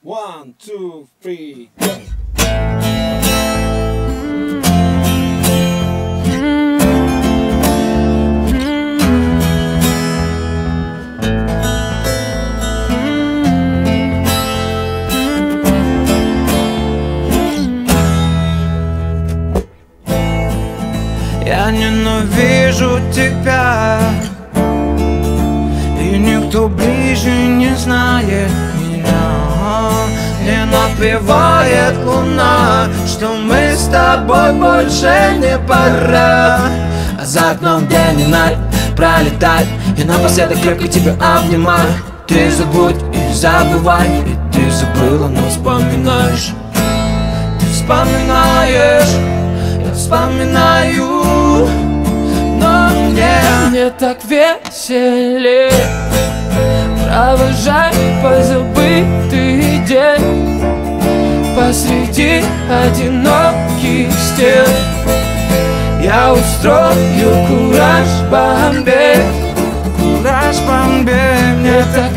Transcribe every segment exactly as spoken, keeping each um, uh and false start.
One, two, three, go! Я ненавижу тебя, и никто ближе не знает меня. Не напевает луна, что мы с тобой больше не пора. А за окном день и ночь пролетать, и напоследок крепко тебя обнимаю. Ты забудь и забывай, и ты забыла, но вспоминаешь. Ты вспоминаешь, я вспоминаю, но мне Мне так веселее провожать позабытый день посреди одиноких стен. Я устрою кураж Бомбей, кураж Бомбей. мне так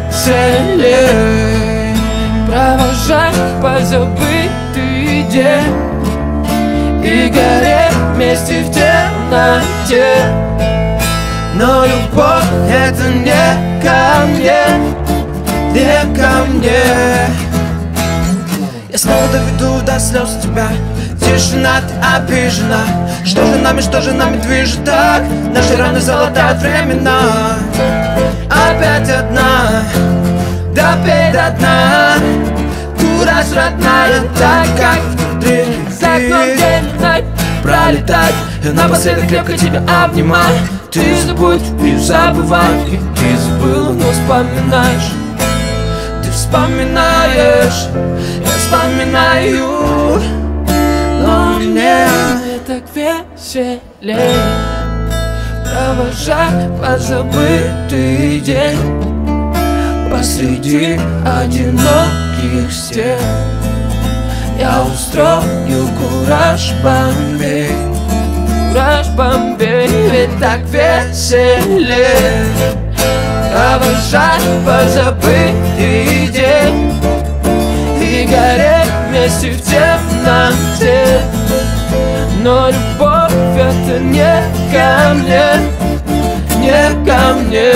веселее провожать позабытый день и гореть вместе в темноте. Но любовь это не ко мне, не ко мне. Я снова доведу до слез тебя. Тишина, ты обижена. Что же нами, что же нами движет так? Наши раны золотают времена. Опять одна, допей до дна. Кураж, родная, так как внутри. За окном день и ночь Пролетать, и напоследок крепко тебя обнимаю. Ты забудь и забывай, и ты забыла, но вспоминаешь. Ты вспоминаешь, я вспоминаю, но мне Мне так веселее провожать позабытый день посреди одиноких стен. Я устрою кураж Бомбей, Кураж Бомбей, ведь так веселее провожать позабытый день и гореть вместе в темноте. но любовь это не ко мне, Не ко мне.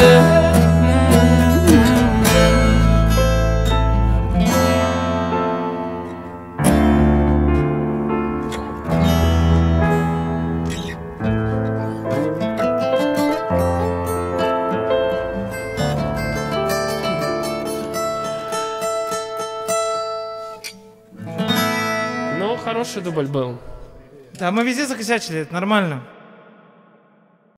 Ну, хороший дубль был. Да, мы везде закосячили, это нормально.